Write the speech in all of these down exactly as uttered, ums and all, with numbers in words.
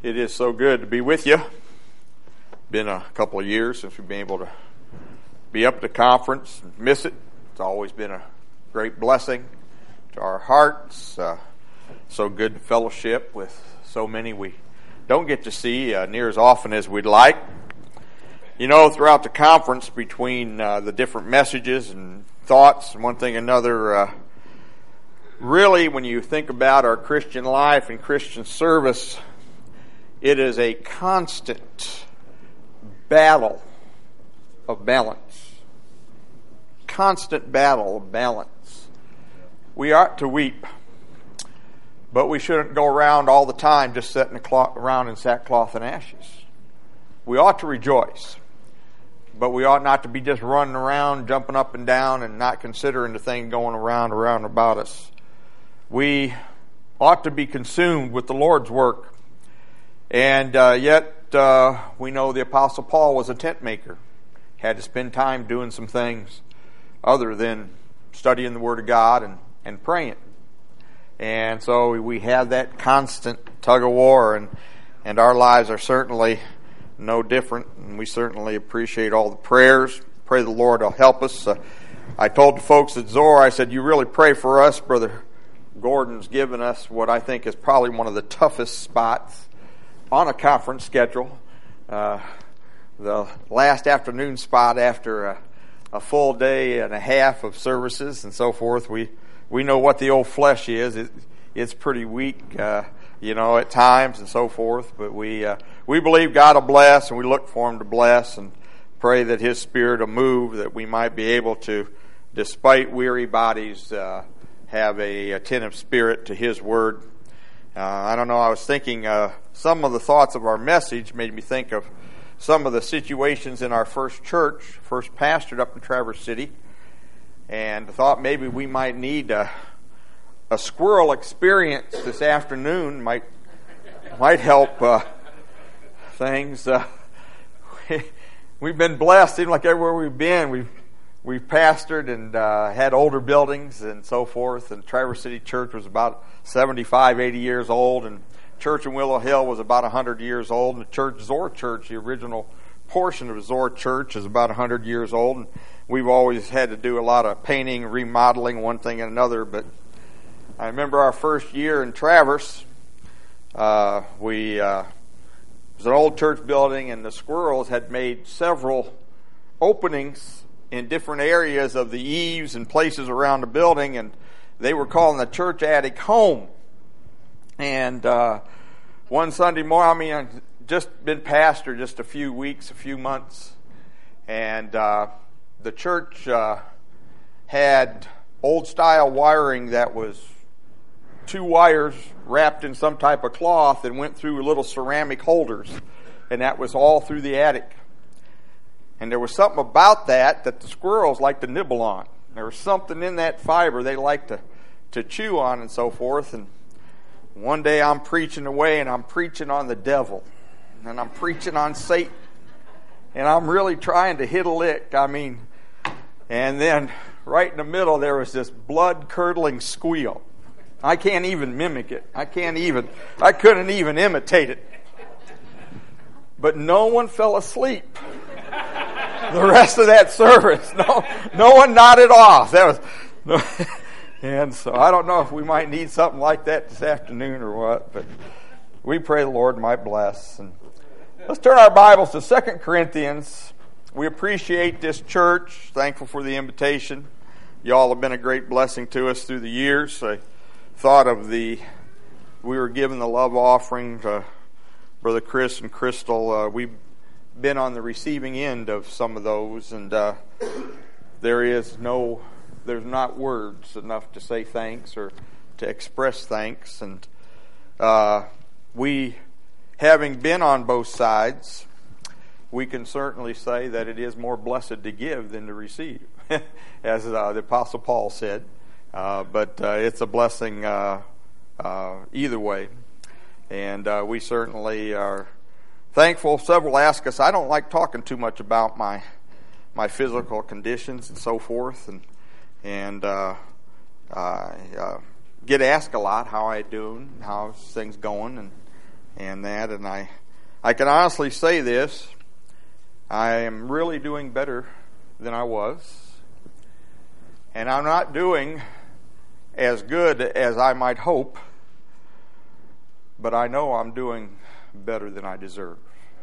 It is so good to be with you. Been a couple of years since we've been able to be up at the conference and miss it. It's always been a great blessing to our hearts. Uh, so good to fellowship with so many we don't get to see uh, near as often as we'd like. You know, throughout the conference, between uh, the different messages and thoughts and one thing or another, uh, really when you think about our Christian life and Christian service, it is a constant battle of balance. Constant battle of balance. We ought to weep, but we shouldn't go around all the time just sitting around in sackcloth and ashes. We ought to rejoice, but we ought not to be just running around, jumping up and down, and not considering the thing going around around about us. We ought to be consumed with the Lord's work. And uh, yet, uh, we know the Apostle Paul was a tent maker. Had to spend time doing some things other than studying the Word of God and, and praying. And so we have that constant tug of war, and, and our lives are certainly no different. And we certainly appreciate all the prayers. Pray the Lord will help us. Uh, I told the folks at Zoar, I said, you really pray for us. Brother Gordon's given us what I think is probably one of the toughest spots on a conference schedule, uh, the last afternoon spot after a, a full day and a half of services and so forth. We we know what the old flesh is. It, it's pretty weak, uh, you know, at times and so forth. But we uh, we believe God will bless, and we look for Him to bless, and pray that His Spirit will move, that we might be able to, despite weary bodies, uh, have a attentive spirit to His Word. Uh, I don't know, I was thinking, uh, some of the thoughts of our message made me think of some of the situations in our first church, first pastored up in Traverse City, and thought maybe we might need a, a squirrel experience this afternoon, might might help uh, things. Uh, we, we've been blessed, seems like everywhere we've been, we've We've pastored and uh, had older buildings and so forth, and Traverse City Church was about seventy-five, eighty years old, and Church in Willow Hill was about one hundred years old, and the church, Zoar Church, the original portion of Zoar Church, is about one hundred years old, and we've always had to do a lot of painting, remodeling, one thing and another. But I remember our first year in Traverse, uh, we uh, it was an old church building, and the squirrels had made several openings in different areas of the eaves and places around the building, and they were calling the church attic home. And uh, one Sunday morning, I mean, I'd just been pastor just a few weeks, a few months, and uh, the church uh, had old-style wiring that was two wires wrapped in some type of cloth and went through little ceramic holders, and that was all through the attic. And there was something about that that the squirrels like to nibble on. There was something in that fiber they like to, to chew on and so forth. And one day I'm preaching away, and I'm preaching on the devil. And I'm preaching on Satan. And I'm really trying to hit a lick. I mean, and then right in the middle there was this blood-curdling squeal. I can't even mimic it. I can't even, I couldn't even imitate it. But no one fell asleep the rest of that service. No, no one nodded off. That was, no, and so I don't know if we might need something like that this afternoon or what, but we pray the Lord might bless. And let's turn our Bibles to Second Corinthians. We appreciate this church. Thankful for the invitation. Y'all have been a great blessing to us through the years. I thought of the, we were given the love offering to Brother Chris and Crystal. Uh, we've been on the receiving end of some of those, and uh, there is no, there's not words enough to say thanks or to express thanks. And uh, we, having been on both sides, we can certainly say that it is more blessed to give than to receive, as uh, the Apostle Paul said. Uh, but uh, it's a blessing uh, uh, either way. And uh, we certainly are thankful. Several ask us, I don't like talking too much about my my physical conditions and so forth, and and uh, I uh, get asked a lot how I doing, how's things going, and and that, and I, I can honestly say this, I am really doing better than I was, and I'm not doing as good as I might hope, but I know I'm doing better than I deserve.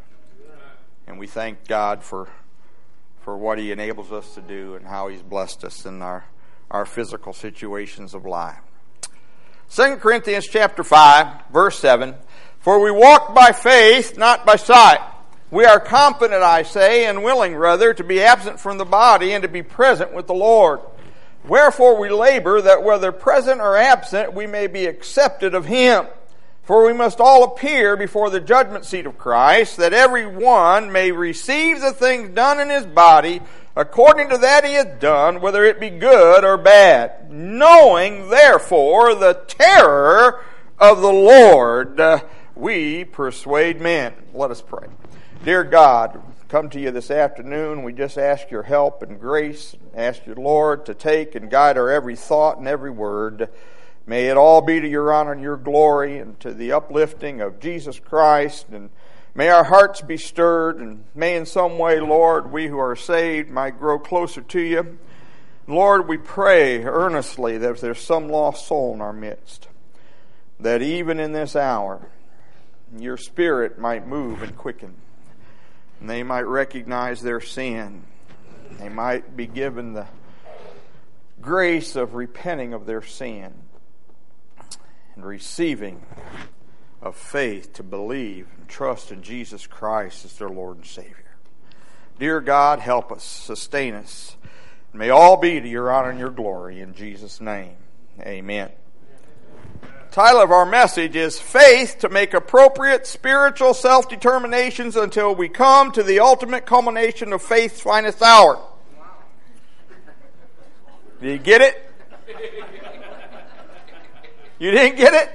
And we thank God for for what He enables us to do and how He's blessed us in our, our physical situations of life. Second Corinthians chapter five, verse seven, for we walk by faith, not by sight. We are confident, I say, and willing, rather, to be absent from the body and to be present with the Lord. Wherefore we labor that whether present or absent, we may be accepted of Him. For we must all appear before the judgment seat of Christ, that every one may receive the things done in his body according to that he hath done, whether it be good or bad. Knowing, therefore, the terror of the Lord, uh, we persuade men. Let us pray. Dear God, come to you this afternoon. We just ask your help and grace. Ask your Lord to take and guide our every thought and every word. May it all be to your honor and your glory and to the uplifting of Jesus Christ. And may our hearts be stirred, and may in some way, Lord, we who are saved might grow closer to you. Lord, we pray earnestly that if there's some lost soul in our midst, that even in this hour, your Spirit might move and quicken. And they might recognize their sin. They might be given the grace of repenting of their sin and receiving of faith to believe and trust in Jesus Christ as their Lord and Savior. Dear God, help us, sustain us. May all be to your honor and your glory in Jesus' name. Amen. The title of our message is Faith to Make Appropriate Spiritual Self-Determinations Until We Come to the Ultimate Culmination of Faith's Finest Hour. Did you get it? You didn't get it?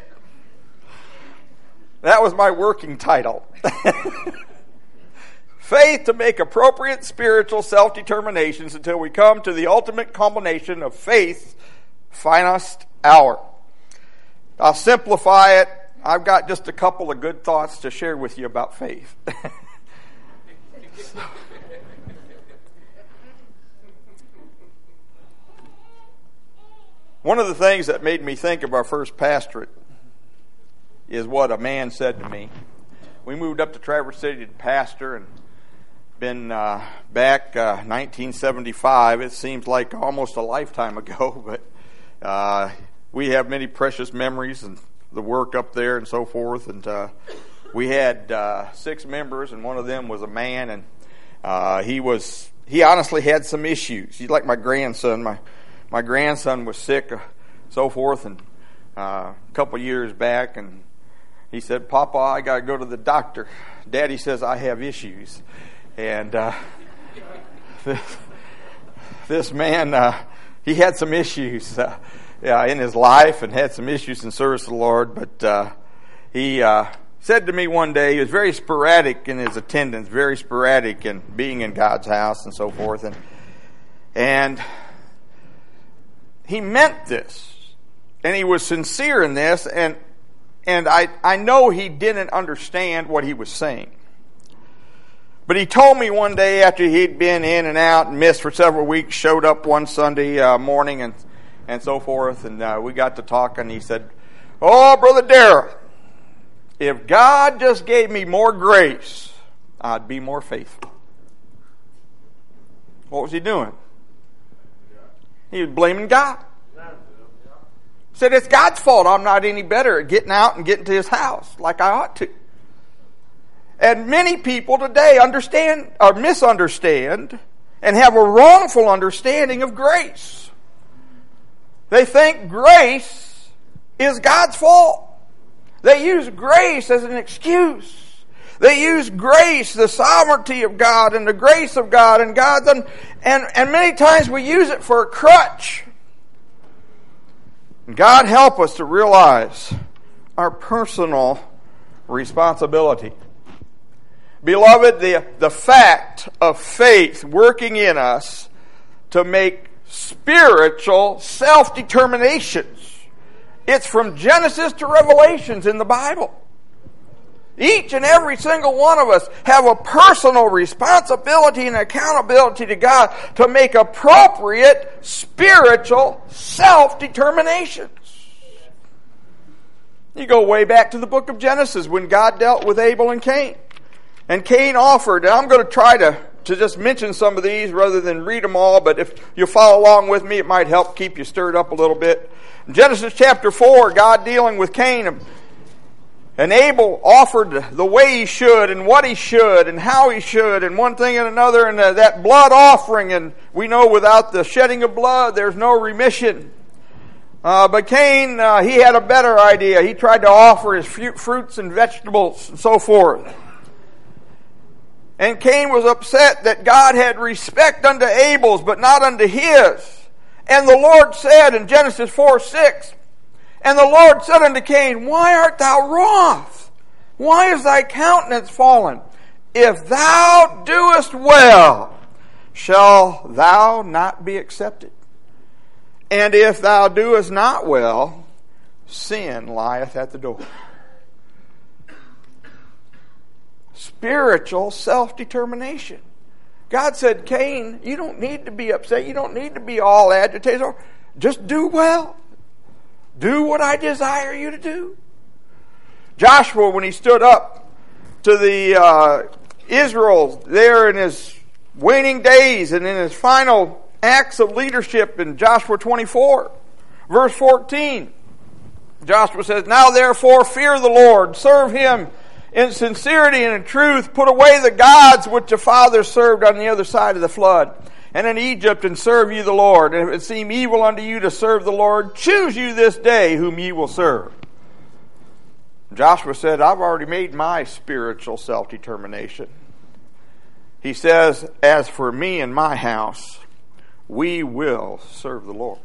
That was my working title. Faith to make appropriate spiritual self-determinations until we come to the ultimate culmination of faith's finest hour. I'll simplify it. I've got just a couple of good thoughts to share with you about faith. so, One of the things that made me think of our first pastorate is what a man said to me. We moved up to Traverse City to pastor and been uh, back uh, nineteen seventy-five. It seems like almost a lifetime ago, but uh, we have many precious memories and the work up there and so forth. And uh, we had uh, six members, and one of them was a man, and uh, he was he honestly had some issues. He's like my grandson. My My grandson was sick, uh, so forth, and uh, a couple years back, and he said, "Papa, I got to go to the doctor. Daddy says I have issues." And uh, this, this man, uh, he had some issues uh, yeah, in his life and had some issues in service to the Lord, but uh, he uh, said to me one day, he was very sporadic in his attendance, very sporadic in being in God's house and so forth, and and he meant this, and he was sincere in this, and and I, I know he didn't understand what he was saying. But he told me one day after he'd been in and out and missed for several weeks, showed up one Sunday uh, morning and and so forth, and uh, we got to talking. He said, "Oh, Brother Darrell, if God just gave me more grace, I'd be more faithful." What was he doing? He was blaming God. He said, "It's God's fault I'm not any better at getting out and getting to His house like I ought to." And many people today understand or misunderstand and have a wrongful understanding of grace. They think grace is God's fault. They use grace as an excuse. They use grace, the sovereignty of God and the grace of God and God's, and, and, and many times we use it for a crutch. And God help us to realize our personal responsibility. Beloved, the, the fact of faith working in us to make spiritual self-determinations. It's from Genesis to Revelations in the Bible. Each and every single one of us have a personal responsibility and accountability to God to make appropriate spiritual self-determinations. You go way back to the book of Genesis when God dealt with Abel and Cain. And Cain offered, and I'm going to try to, to just mention some of these rather than read them all, but if you follow along with me, it might help keep you stirred up a little bit. In Genesis chapter four, God dealing with Cain, and Abel offered the way he should and what he should and how he should and one thing and another, and uh, that blood offering, and we know without the shedding of blood there's no remission. Uh, but Cain, uh, he had a better idea. He tried to offer his fruits and vegetables and so forth. And Cain was upset that God had respect unto Abel's but not unto his. And the Lord said in Genesis four six, and the Lord said unto Cain, why art thou wroth? Why is thy countenance fallen? If thou doest well, shall thou not be accepted? And if thou doest not well, sin lieth at the door. Spiritual self-determination. God said, Cain, you don't need to be upset. You don't need to be all agitated. Just do well. Do what I desire you to do. Joshua, when he stood up to the uh, Israel there in his waning days and in his final acts of leadership in Joshua twenty-four, verse fourteen, Joshua says, now therefore fear the Lord, serve him in sincerity and in truth, put away the gods which the fathers served on the other side of the flood, and in Egypt, and serve you the Lord. And if it seem evil unto you to serve the Lord, choose you this day whom ye will serve. Joshua said, I've already made my spiritual self-determination. He says, as for me and my house, we will serve the Lord.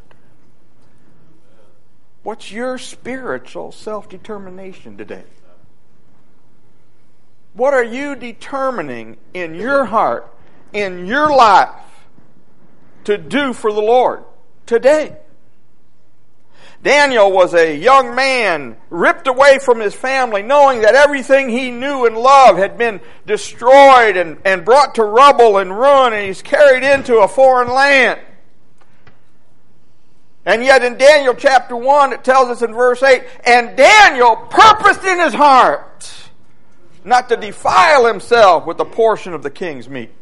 What's your spiritual self-determination today? What are you determining in your heart, in your life, to do for the Lord today? Daniel was a young man ripped away from his family, knowing that everything he knew and loved had been destroyed and, and brought to rubble and ruin, and he's carried into a foreign land. And yet in Daniel chapter one, it tells us in verse eight, and Daniel purposed in his heart not to defile himself with a portion of the king's meat.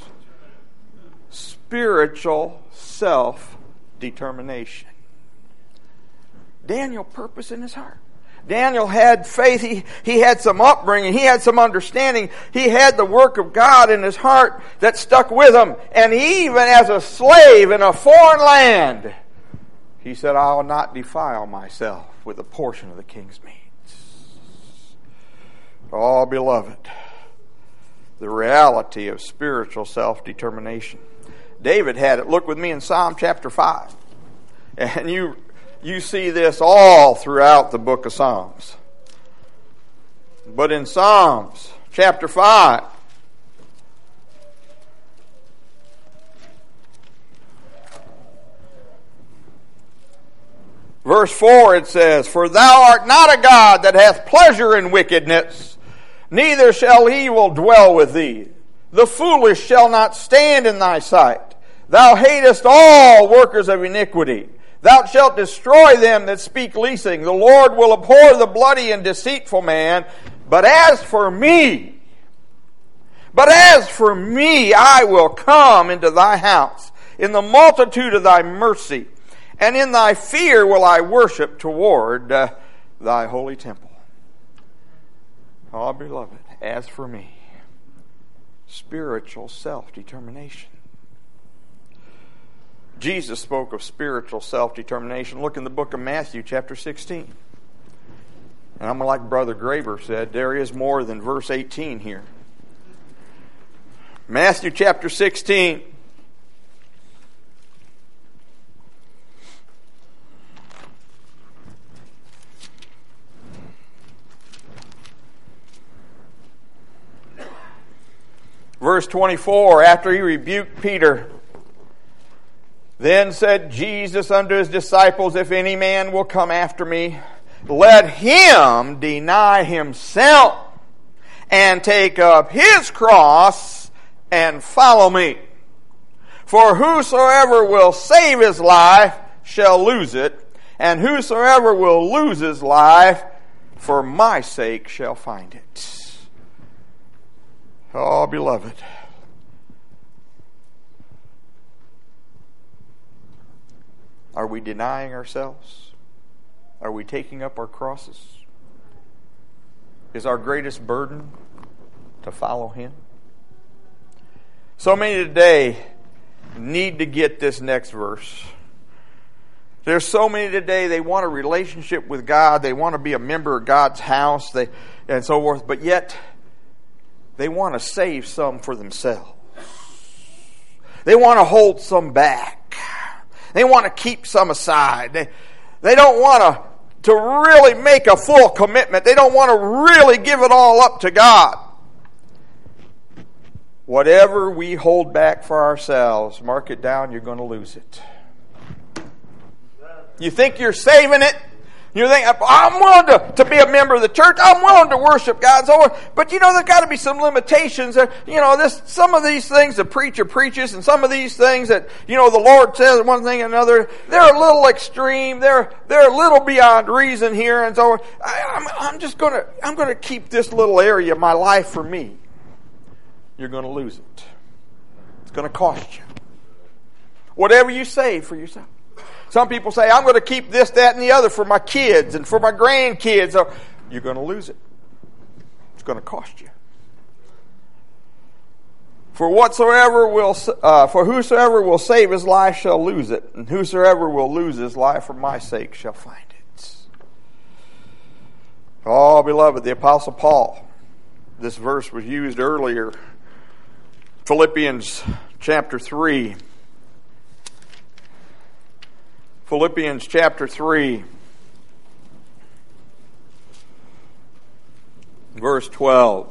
Spiritual self-determination. Daniel purposed in his heart. Daniel had faith. He, he had some upbringing. He had some understanding. He had the work of God in his heart that stuck with him. And even as a slave in a foreign land, he said, I will not defile myself with a portion of the king's meat. Oh, beloved, the reality of spiritual self-determination. David had it. Look with me in Psalm chapter five. And you, you see this all throughout the book of Psalms. But in Psalms chapter five, verse four, it says, for thou art not a God that hath pleasure in wickedness, neither shall evil dwell with thee. The foolish shall not stand in thy sight. Thou hatest all workers of iniquity. Thou shalt destroy them that speak leasing. The Lord will abhor the bloody and deceitful man. But as for me, but as for me, I will come into thy house in the multitude of thy mercy, and in thy fear will I worship toward uh, thy holy temple. Oh, beloved, as for me, spiritual self-determination. Jesus spoke of spiritual self-determination. Look in the book of Matthew chapter sixteen. And I'm like Brother Graber said, there is more than verse eighteen here. Matthew chapter sixteen. Verse twenty-four, after he rebuked Peter, then said Jesus unto his disciples, if any man will come after me, let him deny himself and take up his cross and follow me. For whosoever will save his life shall lose it, and whosoever will lose his life for my sake shall find it. Oh, beloved, are we denying ourselves? Are we taking up our crosses? Is our greatest burden to follow him? So many today need to get this next verse. There's so many today, they want a relationship with God. They want to be a member of God's house, they, and so forth. But yet, they want to save some for themselves. They want to hold some back. They want to keep some aside. They, they don't want to, to really make a full commitment. They don't want to really give it all up to God. Whatever we hold back for ourselves, mark it down, you're going to lose it. You think you're saving it? You think, I'm willing to, to be a member of the church. I'm willing to worship God. So, but you know, there's got to be some limitations. There, you know, this some of these things the preacher preaches, and some of these things that you know the Lord says one thing and another. They're a little extreme. They're they're a little beyond reason here, and so I, I'm I'm just gonna I'm gonna keep this little area of my life for me. You're going to lose it. It's going to cost you. Whatever you save for yourself. Some people say, I'm going to keep this, that, and the other for my kids and for my grandkids. You're going to lose it. It's going to cost you. For whatsoever will, uh, for whosoever will save his life shall lose it, and whosoever will lose his life for my sake shall find it. Oh, beloved, the Apostle Paul. This verse was used earlier. Philippians chapter three. Philippians chapter three. Verse twelve.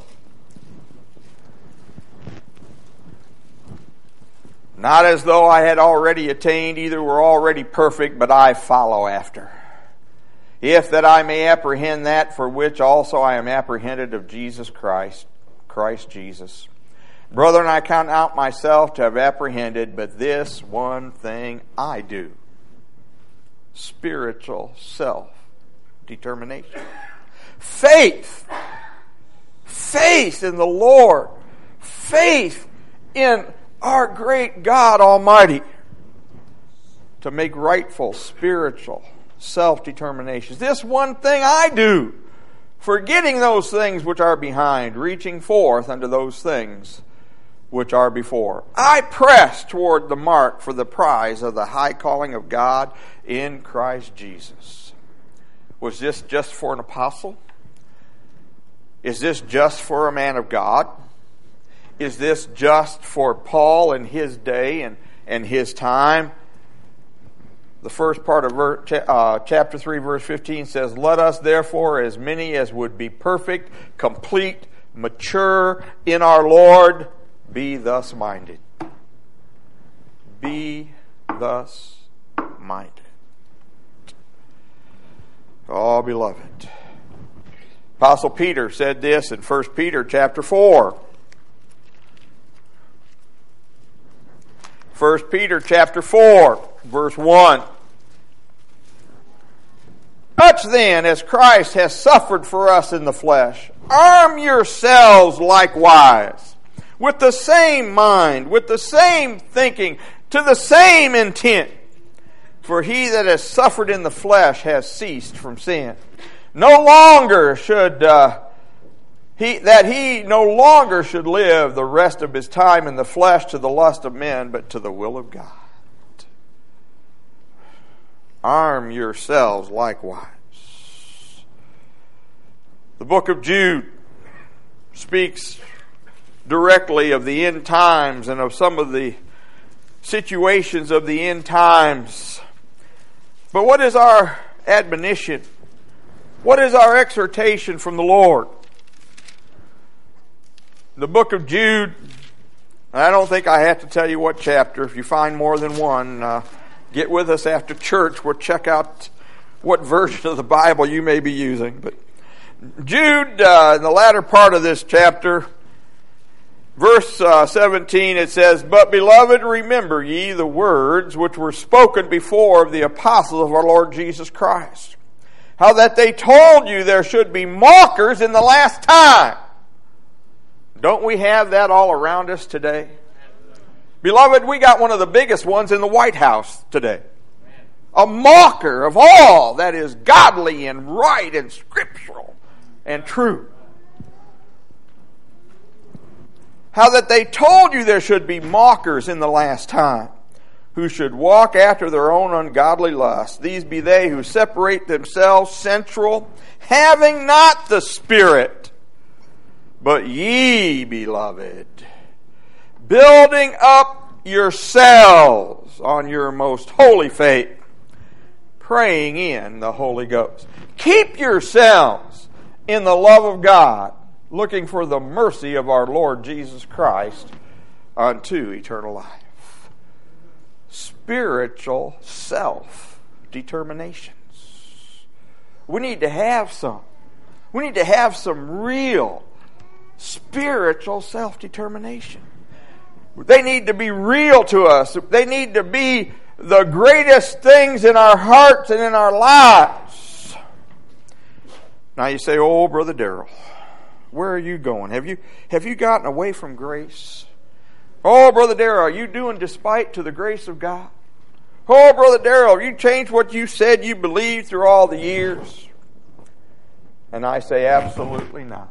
Not as though I had already attained, either were already perfect, but I follow after. If that I may apprehend that for which also I am apprehended of Jesus Christ, Christ Jesus. Brethren, I count out myself to have apprehended, but this one thing I do. Spiritual self-determination. Faith. Faith in the Lord. Faith in our great God Almighty. To make rightful spiritual self-determinations. This one thing I do, forgetting those things which are behind, reaching forth unto those things which are before. I press toward the mark for the prize of the high calling of God in Christ Jesus. Was this just for an apostle? Is this just for a man of God? Is this just for Paul in his day and, and his time? The first part of ver, uh, chapter three, verse fifteen says, let us therefore, as many as would be perfect, complete, mature in our Lord, be thus minded. Be thus minded. Oh, beloved. Apostle Peter said this in First Peter chapter four. First Peter chapter four, verse one. Such then as Christ has suffered for us in the flesh, arm yourselves likewise, with the same mind, with the same thinking, to the same intent. For he that has suffered in the flesh has ceased from sin. No longer should uh, he that he no longer should live the rest of his time in the flesh to the lust of men, but to the will of God. Arm yourselves likewise. The book of Jude speaks directly of the end times and of some of the situations of the end times. But what is our admonition? What is our exhortation from the Lord? The book of Jude, I don't think I have to tell you what chapter. If you find more than one, uh, get with us after church. We'll check out what version of the Bible you may be using. But Jude, uh, in the latter part of this chapter, verse uh, seventeen, it says, "But beloved, remember ye the words which were spoken before of the apostles of our Lord Jesus Christ, how that they told you there should be mockers in the last time." Don't we have that all around us today? Beloved, we got one of the biggest ones in the White House today. A mocker of all that is godly and right and scriptural and true. How that they told you there should be mockers in the last time, who should walk after their own ungodly lusts. These be they who separate themselves sensual, having not the Spirit. But ye, beloved, building up yourselves on your most holy faith, praying in the Holy Ghost. Keep yourselves in the love of God, looking for the mercy of our Lord Jesus Christ unto eternal life. Spiritual self-determinations. We need to have some. We need to have some real spiritual self-determination. They need to be real to us. They need to be the greatest things in our hearts and in our lives. Now you say, "Oh, Brother Darrell, where are you going? Have you have you gotten away from grace? Oh, Brother Darrell, are you doing despite to the grace of God? Oh, Brother Darrell, you changed what you said you believed through all the years?" And I say, absolutely not.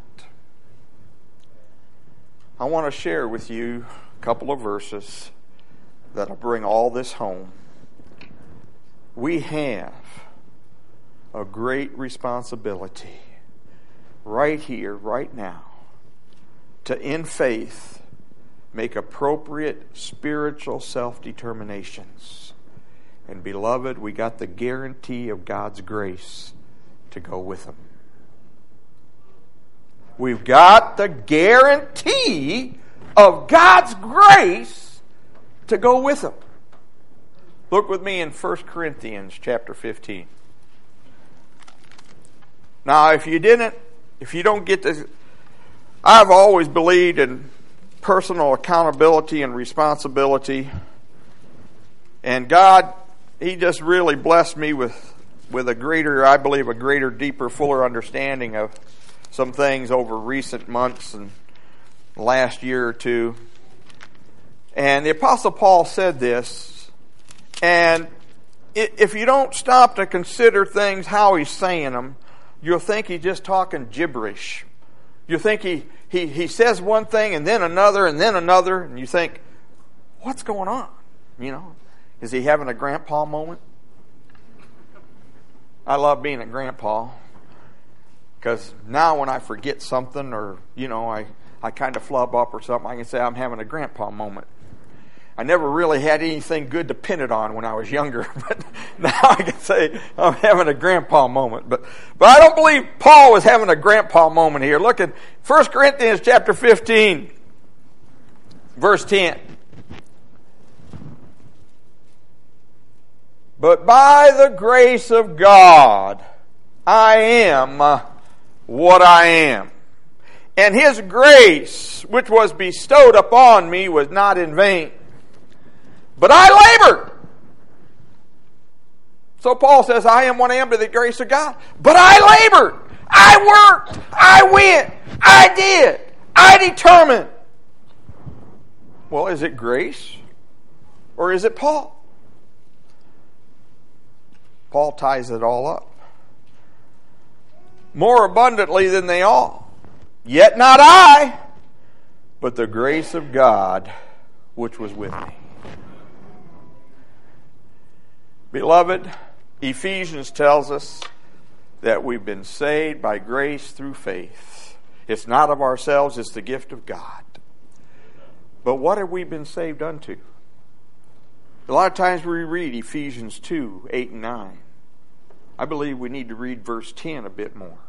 I want to share with you a couple of verses that'll bring all this home. We have a great responsibility right here, right now, to, in faith, make appropriate spiritual self-determinations. And beloved, we got the guarantee of God's grace to go with them. We've got the guarantee of God's grace to go with them. Look with me in First Corinthians chapter fifteen. Now, if you didn't, if you don't get this, I've always believed in personal accountability and responsibility. And God, He just really blessed me with, with a greater, I believe, a greater, deeper, fuller understanding of some things over recent months and last year or two. And the Apostle Paul said this, and if you don't stop to consider things how he's saying them, you'll think he's just talking gibberish. You think he, he, he says one thing and then another and then another, and you think, what's going on? You know, is he having a grandpa moment? I love being a grandpa, because now when I forget something, or, you know, I, I kind of flub up or something, I can say I'm having a grandpa moment. I never really had anything good to pin it on when I was younger, but now I can say I'm having a grandpa moment. But but I don't believe Paul was having a grandpa moment here. Look at First Corinthians chapter fifteen, verse ten. But by the grace of God, I am what I am. And His grace, which was bestowed upon me, was not in vain. But I labored. So Paul says, I am what I am by the grace of God. But I labored. I worked. I went. I did. I determined. Well, is it grace? Or is it Paul? Paul ties it all up. More abundantly than they all. Yet not I, but the grace of God which was with me. Beloved, Ephesians tells us that we've been saved by grace through faith. It's not of ourselves, it's the gift of God. But what have we been saved unto? A lot of times we read Ephesians two, eight and nine. I believe we need to read verse ten a bit more.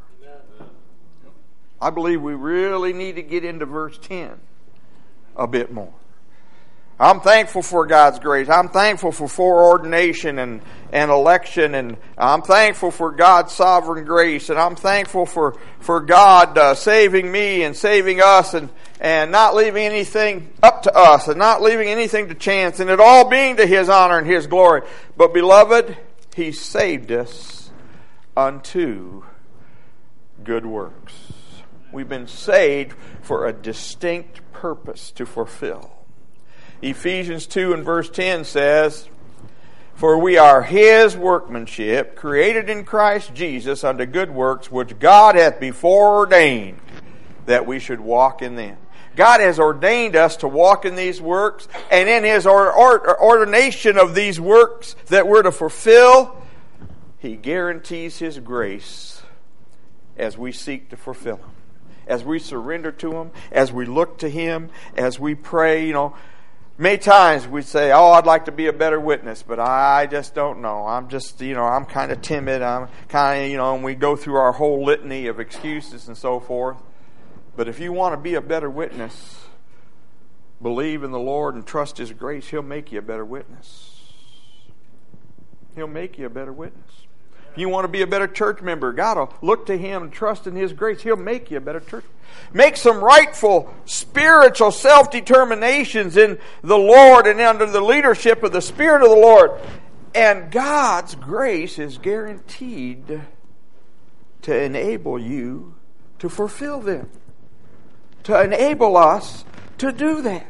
I believe we really need to get into verse ten a bit more. I'm thankful for God's grace. I'm thankful for foreordination and, and election, and I'm thankful for God's sovereign grace, and I'm thankful for, for God uh, saving me and saving us, and, and not leaving anything up to us, and not leaving anything to chance, and it all being to His honor and His glory. But beloved, He saved us unto good works. We've been saved for a distinct purpose to fulfill. Ephesians two and verse ten says, "For we are His workmanship, created in Christ Jesus unto good works, which God hath before ordained that we should walk in them." God has ordained us to walk in these works, and in His or, or, ordination of these works that we're to fulfill, He guarantees His grace as we seek to fulfill them. As we surrender to Him, as we look to Him, as we pray, you know, many times we say, "Oh, I'd like to be a better witness, but I just don't know. I'm just, you know, I'm kind of timid. I'm kind of, you know," and we go through our whole litany of excuses and so forth. But if you want to be a better witness, believe in the Lord and trust His grace. He'll make you a better witness. He'll make you a better witness. If you want to be a better church member, God will look to Him and trust in His grace. He'll make you a better church member. Make some rightful spiritual self-determinations in the Lord and under the leadership of the Spirit of the Lord. And God's grace is guaranteed to enable you to fulfill them. To enable us to do that.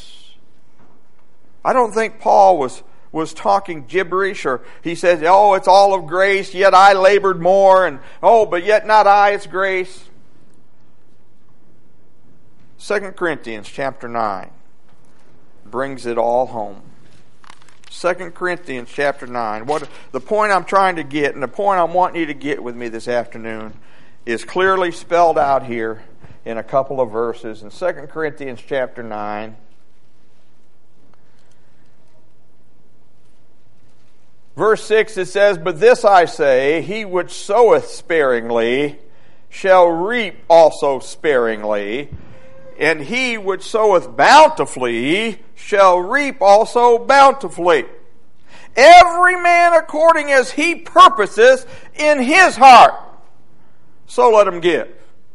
I don't think Paul was, was talking gibberish, or he says, "Oh, it's all of grace, yet I labored more," and "Oh, but yet not I, it's grace." Second Corinthians chapter nine brings it all home. Second Corinthians chapter nine. What the point I'm trying to get, and the point I'm wanting you to get with me this afternoon, is clearly spelled out here in a couple of verses. In Second Corinthians chapter nine, verse six, it says, "But this I say, he which soweth sparingly shall reap also sparingly, and he which soweth bountifully shall reap also bountifully. Every man according as he purposes in his heart, so let him give."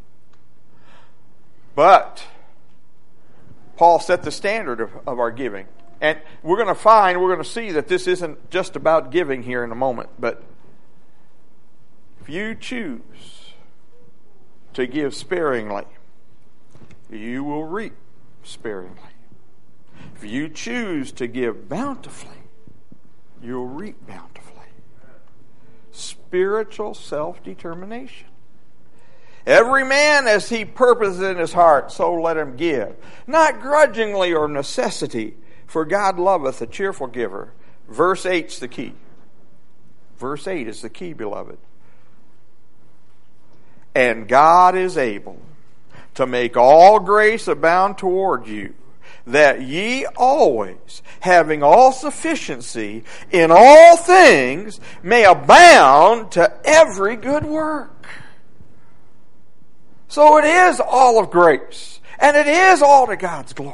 But Paul set the standard of, of our giving. And we're going to find, we're going to see that this isn't just about giving here in a moment. But if you choose to give sparingly, you will reap sparingly. If you choose to give bountifully, you'll reap bountifully. Spiritual self-determination. Every man as he purposes in his heart, so let him give. Not grudgingly or necessity, for God loveth a cheerful giver. Verse eight's the key. Verse eight is the key, beloved. "And God is able to make all grace abound toward you, that ye always, having all sufficiency in all things, may abound to every good work." So it is all of grace, and it is all to God's glory.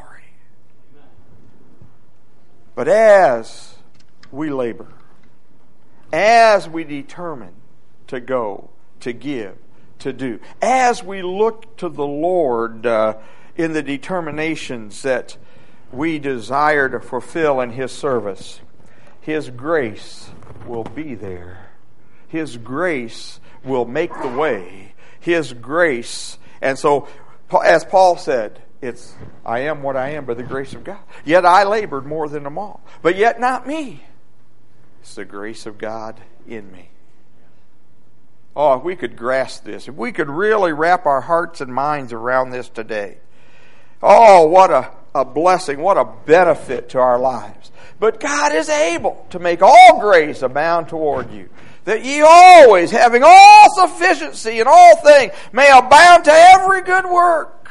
But as we labor, as we determine to go, to give, to do, as we look to the Lord uh, in the determinations that we desire to fulfill in His service, His grace will be there. His grace will make the way. His grace. And so, as Paul said, it's, "I am what I am by the grace of God. Yet I labored more than them all. But yet not me. It's the grace of God in me." Oh, if we could grasp this, if we could really wrap our hearts and minds around this today. Oh, what a, a blessing, what a benefit to our lives. But God is able to make all grace abound toward you, that ye always, having all sufficiency in all things, may abound to every good work.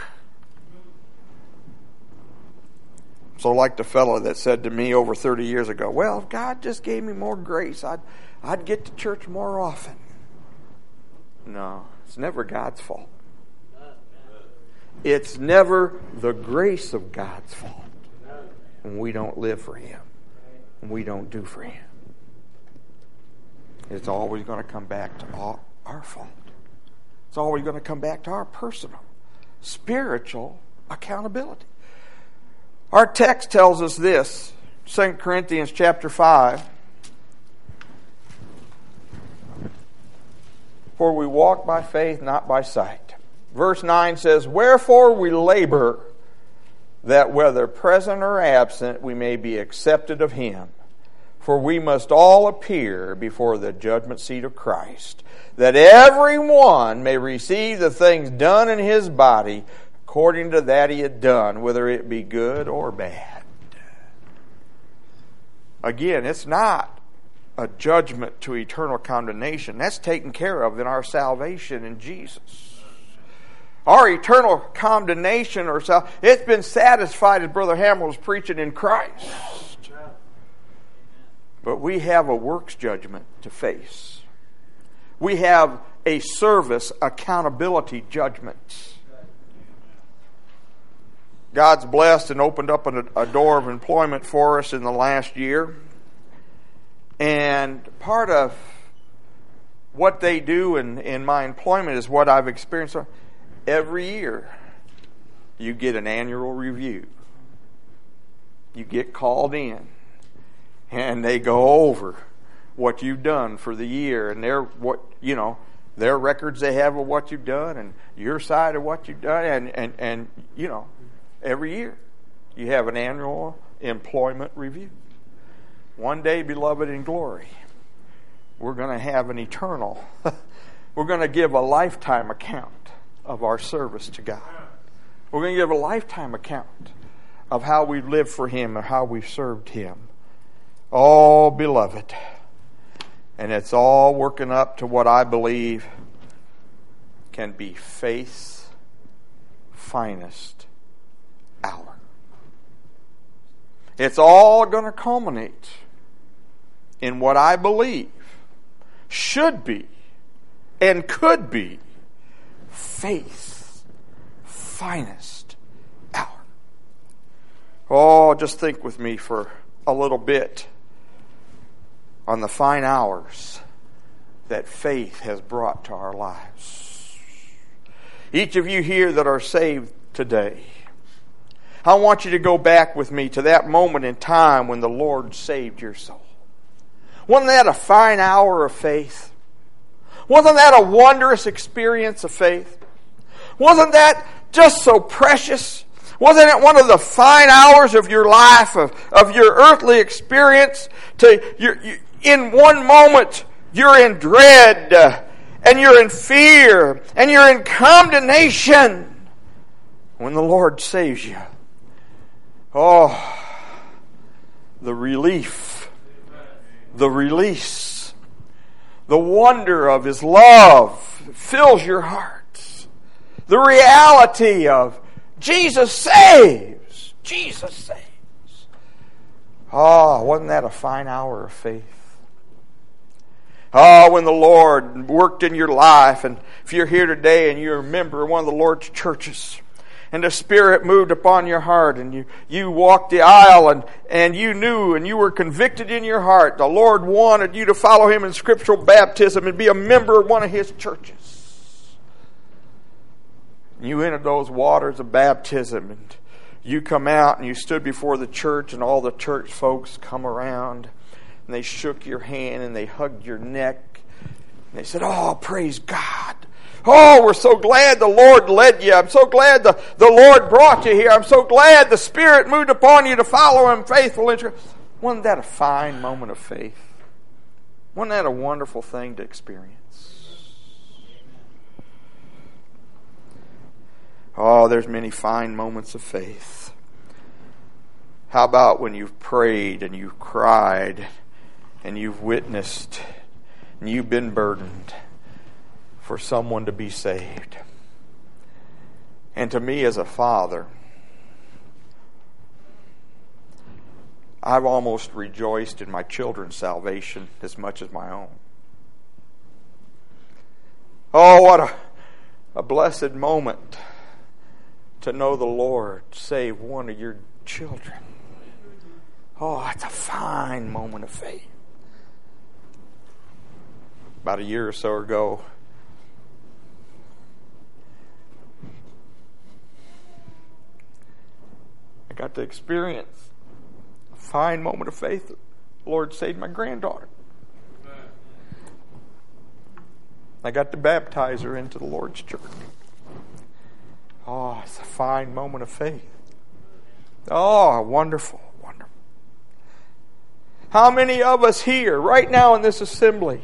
So like the fellow that said to me over thirty years ago, "Well, if God just gave me more grace, I'd, I'd get to church more often." No, it's never God's fault. It's never the grace of God's fault. when we don't live for Him, when we don't do for Him. It's always going to come back to all our fault. It's always going to come back to our personal, spiritual accountability. Our text tells us this, Second Corinthians chapter five. For we walk by faith, not by sight. Verse nine says, wherefore we labor, that whether present or absent, we may be accepted of Him. For we must all appear before the judgment seat of Christ, that every one may receive the things done in his body according to that he had done, whether it be good or bad. Again, it's not a judgment to eternal condemnation. That's taken care of in our salvation in Jesus. Our eternal condemnation, or sal- it's been satisfied, as Brother Hamill was preaching, in Christ. But we have a works judgment to face. We have a service accountability judgment. God's blessed and opened up a, a door of employment for us in the last year. And part of what they do in, in my employment is what I've experienced. Every year, you get an annual review. You get called in. And they go over what you've done for the year, and their what you know, their records they have of what you've done, and your side of what you've done, and and and you know, every year you have an annual employment review. One day, beloved, in glory, we're going to have an eternal. We're going to give a lifetime account of our service to God. We're going to give a lifetime account of how we lived for Him and how we served Him. Oh, beloved. And it's all working up to what I believe can be faith's finest hour. It's all going to culminate in what I believe should be and could be faith's finest hour. Oh, just think with me for a little bit on the fine hours that faith has brought to our lives. Each of you here that are saved today, I want you to go back with me to that moment in time when the Lord saved your soul. Wasn't that a fine hour of faith? Wasn't that a wondrous experience of faith? Wasn't that just so precious? Wasn't it one of the fine hours of your life, of, of your earthly experience? To you, you, in one moment, you're in dread, uh, and you're in fear, and you're in condemnation. When the Lord saves you, oh, the relief, the release, the wonder of His love fills your heart. The reality of Jesus saves. Jesus saves. Oh, wasn't that a fine hour of faith? Oh, when the Lord worked in your life, and if you're here today and you're a member of one of the Lord's churches, and the Spirit moved upon your heart, and you, you walked the aisle, and, and you knew and you were convicted in your heart, the Lord wanted you to follow Him in scriptural baptism and be a member of one of His churches. You entered those waters of baptism, and you come out and you stood before the church, and all the church folks come around, and they shook your hand and they hugged your neck, and they said, "Oh, praise God. Oh, we're so glad the Lord led you. I'm so glad the, the Lord brought you here. I'm so glad the Spirit moved upon you to follow Him faithful." Wasn't that a fine moment of faith? Wasn't that a wonderful thing to experience? Oh, there's many fine moments of faith. How about when you've prayed and you've cried and you've witnessed and you've been burdened for someone to be saved? And to me as a father, I've almost rejoiced in my children's salvation as much as my own. Oh, what a, a blessed moment to know the Lord save one of your children. Oh, it's a fine moment of faith. About a year or so ago, I got to experience a fine moment of faith. The Lord saved my granddaughter. I got to baptize her into the Lord's church. Oh, it's a fine moment of faith. Oh, wonderful, wonderful. How many of us here, right now in this assembly,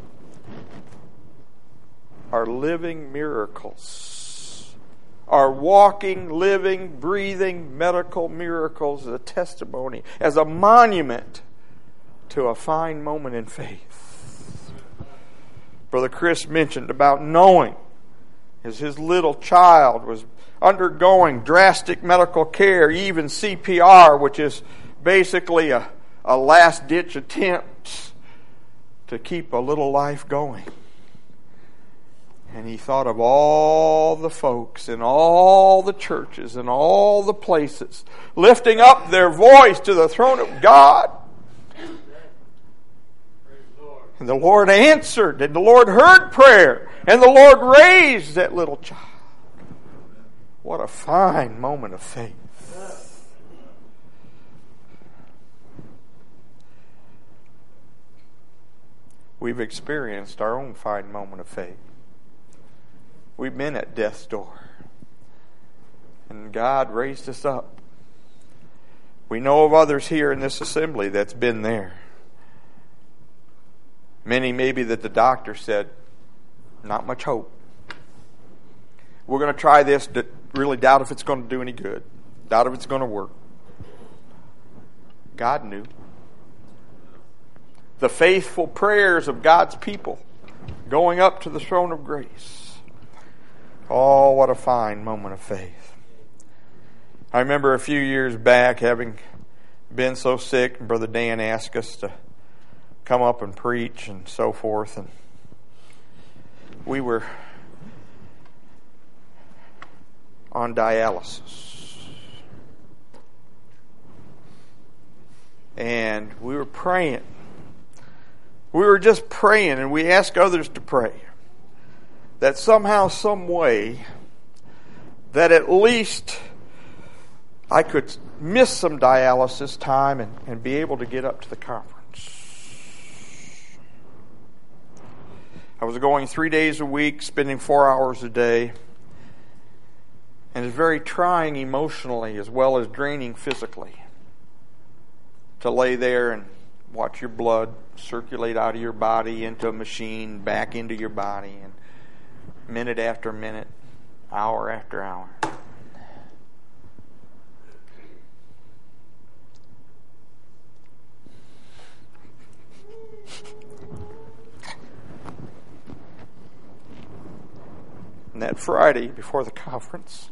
are living miracles? Are walking, living, breathing medical miracles as a testimony, as a monument to a fine moment in faith. Brother Chris mentioned about knowing as his little child was undergoing drastic medical care, even C P R, which is basically a, a last-ditch attempt to keep a little life going. And he thought of all the folks in all the churches and all the places lifting up their voice to the throne of God. And the Lord answered, and the Lord heard prayer, and the Lord raised that little child. What a fine moment of faith. We've experienced our own fine moment of faith. We've been at death's door. And God raised us up. We know of others here in this assembly that's been there. Many maybe that the doctor said, not much hope. We're going to try this, really doubt if it's going to do any good. Doubt if it's going to work. God knew. The faithful prayers of God's people going up to the throne of grace. Oh, what a fine moment of faith. I remember a few years back having been so sick, and Brother Dan asked us to come up and preach and so forth, and we were on dialysis, and we were praying. We were just praying, and we asked others to pray that somehow, some way, that at least I could miss some dialysis time and, and be able to get up to the conference. I was going three days a week, spending four hours a day. And it's very trying emotionally as well as draining physically to lay there and watch your blood circulate out of your body into a machine, back into your body, and minute after minute, hour after hour. And that Friday before the conference,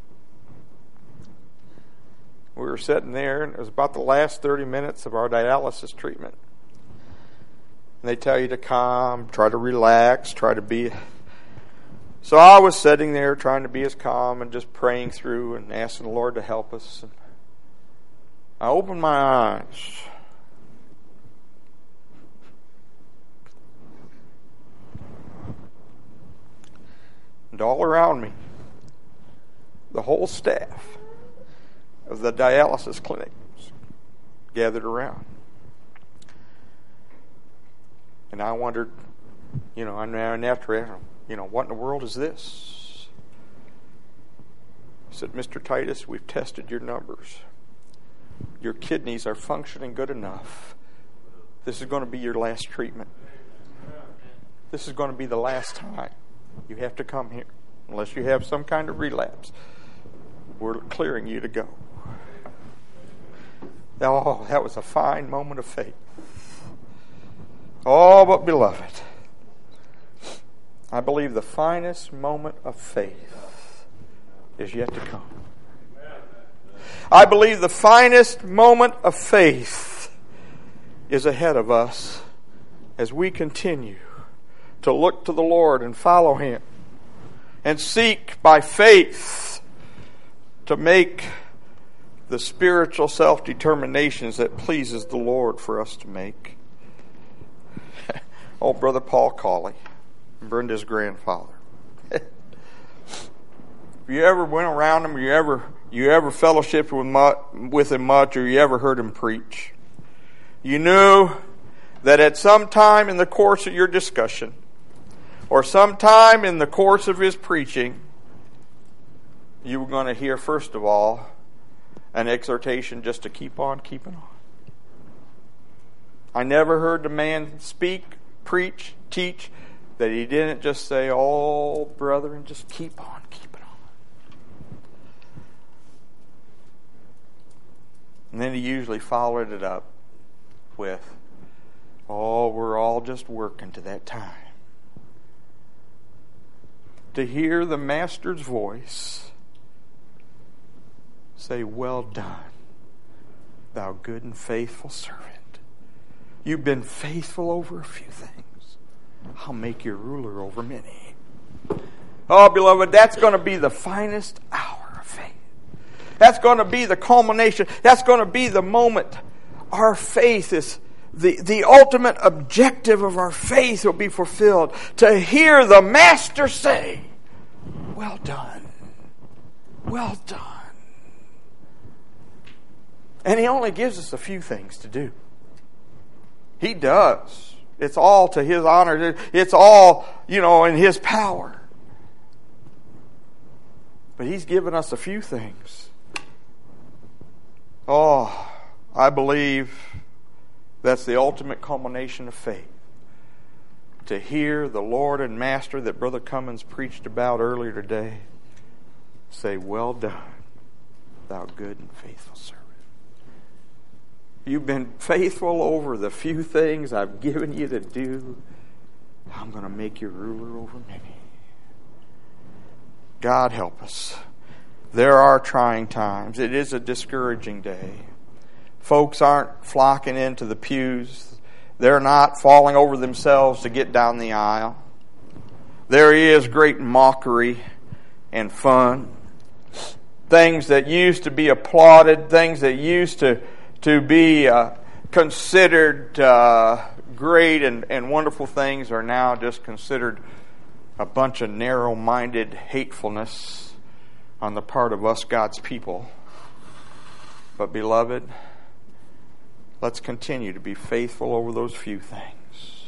we were sitting there, and it was about the last thirty minutes of our dialysis treatment. And they tell you to calm, try to relax, try to be... So I was sitting there trying to be as calm and just praying through and asking the Lord to help us. And I opened my eyes. And all around me, the whole staff of the dialysis clinic gathered around. And I wondered, you know, and after, you know, what in the world is this? I said, Mister Titus, we've tested your numbers. Your kidneys are functioning good enough. This is going to be your last treatment. This is going to be the last time you have to come here. Unless you have some kind of relapse, we're clearing you to go. Oh, that was a fine moment of faith. Oh, but beloved, I believe the finest moment of faith is yet to come. I believe the finest moment of faith is ahead of us as we continue to look to the Lord and follow Him and seek by faith to make the spiritual self-determinations that pleases the Lord for us to make. Oh, Brother Paul Colley, Brenda's grandfather. If you ever went around him, you ever you ever fellowshiped with, much, with him much, or you ever heard him preach, you knew that at some time in the course of your discussion, or some time in the course of his preaching, you were going to hear, first of all, an exhortation just to keep on keeping on. I never heard the man speak, preach, teach, that he didn't just say, "Oh, brethren, just keep on keeping on." And then he usually followed it up with, "Oh, we're all just working to that time." To hear the Master's voice say, "Well done, thou good and faithful servant. You've been faithful over a few things. I'll make you ruler over many." Oh, beloved, that's going to be the finest hour of faith. That's going to be the culmination. That's going to be the moment our faith is, the, the ultimate objective of our faith will be fulfilled. To hear the Master say, "Well done, well done." And He only gives us a few things to do. He does. It's all to His honor. It's all, you know, in His power. But He's given us a few things. Oh, I believe that's the ultimate culmination of faith. To hear the Lord and Master that Brother Cummins preached about earlier today say, "Well done, thou good and faithful servant. You've been faithful over the few things I've given you to do. I'm going to make you ruler over many." God help us. There are trying times. It is a discouraging day. Folks aren't flocking into the pews. They're not falling over themselves to get down the aisle. There is great mockery and fun. Things that used to be applauded, things that used to to be uh, considered uh, great and, and wonderful things are now just considered a bunch of narrow-minded hatefulness on the part of us, God's people. But beloved, let's continue to be faithful over those few things.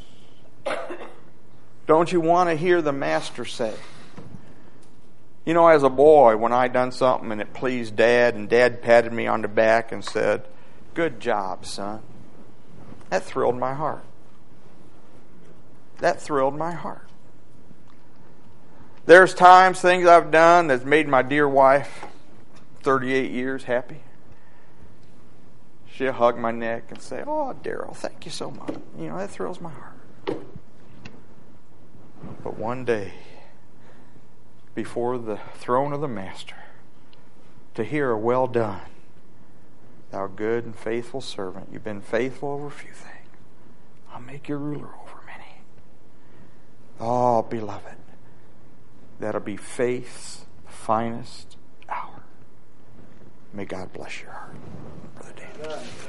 Don't you want to hear the Master say? You know, as a boy, when I done something and it pleased Dad, and Dad patted me on the back and said, "Good job, son," that thrilled my heart. That thrilled my heart. There's times, things I've done that's made my dear wife, thirty-eight years, happy. She'll hug my neck and say, "Oh, Daryl, thank you so much." You know, that thrills my heart. But one day, before the throne of the Master, to hear a "Well done, thou good and faithful servant. You've been faithful over a few things. I'll make you ruler over many." Oh, beloved, that'll be faith's finest hour. May God bless your heart, Brother David.